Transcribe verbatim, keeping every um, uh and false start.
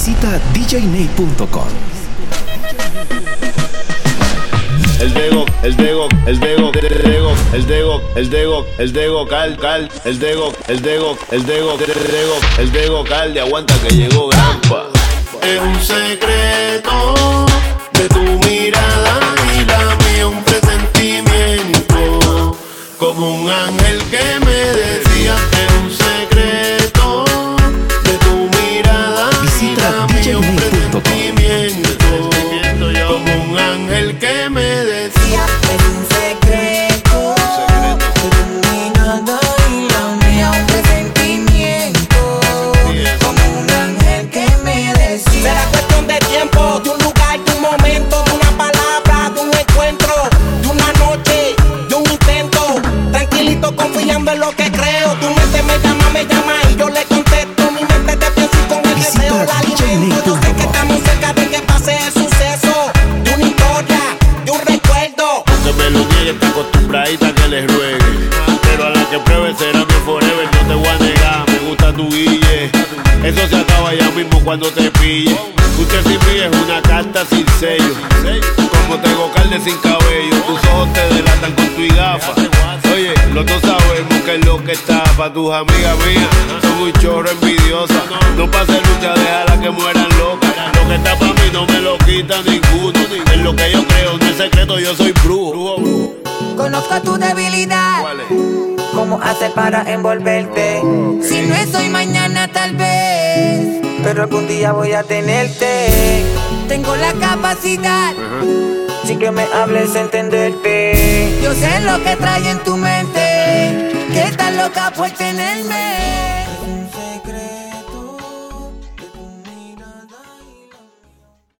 Visita d j nate punto com. El Dego, el Dego, el Dego, el Dego, el Dego, el Dego, el Dego, cal, cal, el Dego, el Dego, el Dego, el Dego, el Dego, cal, de aguanta que llegó Grampa. Es un secreto de tu mirada y la mía, un presentimiento, como un ángel que me decía. Es un secreto de tu mirada y la mía, un presentimiento, como un ángel que me decía. Es un secreto de tu mirada y la mía, un presentimiento, como un ángel que me decía. Será cuestión de tiempo, de un lugar, de un momento, de una palabra, de un encuentro, de una noche, de un intento. Tranquilito, confiando en lo que creo. Tu mente me llama, me llama y yo le contesto. Mi mente te pienso y con el deseo la alimento. Yo sé que estamos cerca de que pase el suceso, de una historia, de un recuerdo. Aunque me lo niegue, está acostumbradita que les ruegue, pero a la que pruebe será mi forever. No te voy a negar, me gusta tu guille. Eso se acaba ya mismo cuando te pille. Usted sin mí es una carta sin sello, como tengo carne sin cabello. Tus ojos te delatan con tu gafa. Oye, los dos sabemos que es lo que está. Pa' tus amigas mías son un chorro envidiosa. No pase lucha, déjala que mueran locas. Lo que está pa' mí no me lo quita ninguno. Es lo que yo creo, no es secreto, yo soy brujo. Conozco tu debilidad, cómo hacer para envolverte. Si no es hoy, mañana tal vez, pero algún día voy a tenerte. Tengo la capacidad, sin que me hables, entenderte. Yo sé lo que trae en tu mente, que estás loca por tenerme.